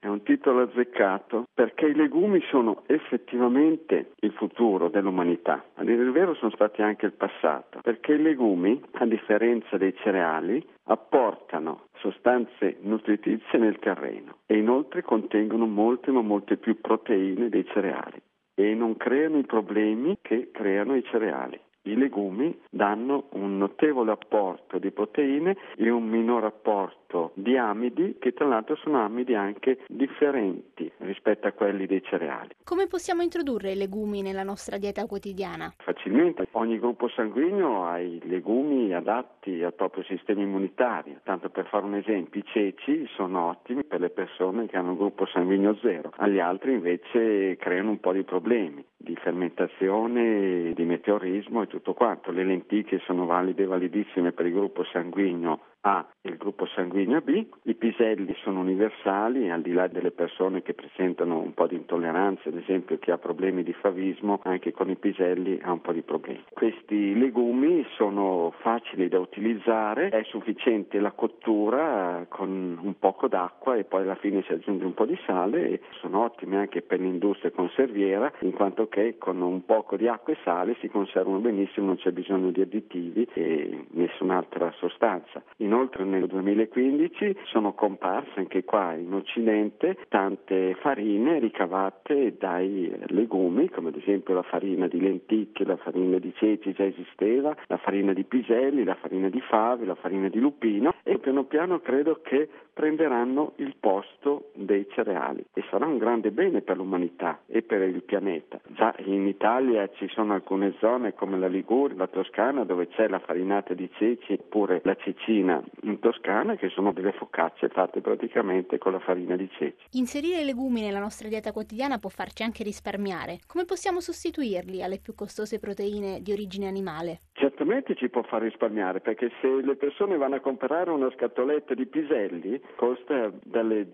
È un titolo azzeccato perché i legumi sono effettivamente il futuro dell'umanità. A dire il vero sono stati anche il passato, perché i legumi, a differenza dei cereali, apportano sostanze nutritizie nel terreno e inoltre contengono molte ma molte più proteine dei cereali e non creano i problemi che creano i cereali. I legumi danno un notevole apporto di proteine e un minor apporto di amidi, che tra l'altro sono amidi anche differenti rispetto a quelli dei cereali. Come possiamo introdurre i legumi nella nostra dieta quotidiana? Facilmente, ogni gruppo sanguigno ha i legumi adatti al proprio sistema immunitario. Tanto per fare un esempio, i ceci sono ottimi per le persone che hanno un gruppo sanguigno 0, agli altri invece creano un po' di problemi di fermentazione, di meteorismo e tutto quanto. Le lenticchie sono valide, validissime per il gruppo sanguigno A e il gruppo sanguigno B. I piselli sono universali, al di là delle persone che presentano un po' di intolleranza, ad esempio chi ha problemi di favismo, anche con i piselli ha un po' di problemi. Questi legumi sono facili da utilizzare, è sufficiente la cottura con un poco d'acqua e poi alla fine si aggiunge un po' di sale e sono ottimi anche per l'industria conserviera, in quanto che con un poco di acqua e sale si conservano benissimo, non c'è bisogno di additivi e nessun'altra sostanza. Inoltre nel 2015 sono comparse anche qua in Occidente tante farine ricavate dai legumi, come ad esempio la farina di lenticchie, la farina di ceci già esisteva, la farina di piselli, la farina di fave, la farina di lupino e piano piano credo che prenderanno il posto dei cereali e sarà un grande bene per l'umanità e per il pianeta. Già in Italia ci sono alcune zone come la Liguria, la Toscana, dove c'è la farinata di ceci oppure la cecina in Toscana, che sono delle focacce fatte praticamente con la farina di ceci. Inserire i legumi nella nostra dieta quotidiana può farci anche risparmiare. Come possiamo sostituirli alle più costose proteine di origine animale? Certamente ci può far risparmiare, perché se le persone vanno a comprare una scatoletta di piselli costa dalle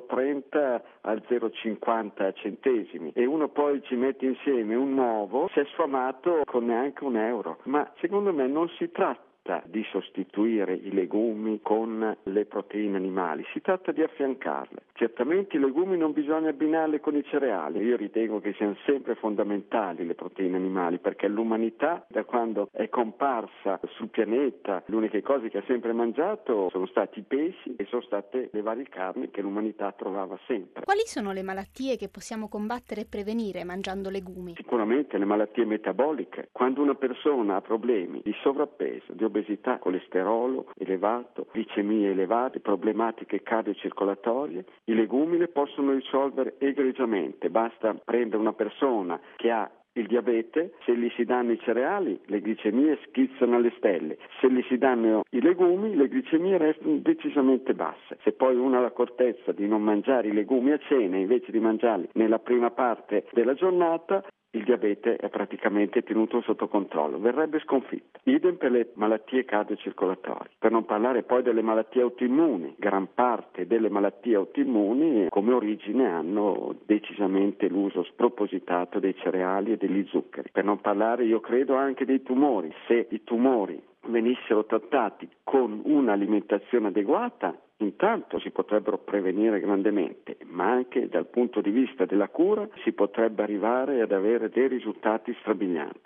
0,30 al 0,50 centesimi e uno poi ci mette insieme un uovo, si è sfamato con neanche €1. Ma secondo me non si tratta di sostituire i legumi con le proteine animali, si tratta di affiancarle. Certamente i legumi non bisogna abbinarli con i cereali, io ritengo che siano sempre fondamentali le proteine animali, perché l'umanità da quando è comparsa sul pianeta le uniche cose che ha sempre mangiato sono stati i pesci e sono state le varie carni che l'umanità trovava sempre. Quali sono le malattie che possiamo combattere e prevenire mangiando legumi? Sicuramente le malattie metaboliche. Quando una persona ha problemi di sovrappeso, di obesità, colesterolo elevato, glicemie elevate, problematiche cardiocircolatorie, i legumi le possono risolvere egregiamente. Basta prendere una persona che ha il diabete, se gli si danno i cereali le glicemie schizzano alle stelle, se gli si danno i legumi le glicemie restano decisamente basse. Se poi uno ha l'accortezza di non mangiare i legumi a cena invece di mangiarli nella prima parte della giornata, il diabete è praticamente tenuto sotto controllo, verrebbe sconfitto. Idem per le malattie cardiocircolatorie, per non parlare poi delle malattie autoimmuni. Gran parte delle malattie autoimmuni come origine hanno decisamente l'uso spropositato dei cereali e degli zuccheri. Per non parlare, io credo, anche dei tumori. Se i tumori venissero trattati con un'alimentazione adeguata, intanto si potrebbero prevenire grandemente, ma anche dal punto di vista della cura si potrebbe arrivare ad avere dei risultati strabilianti.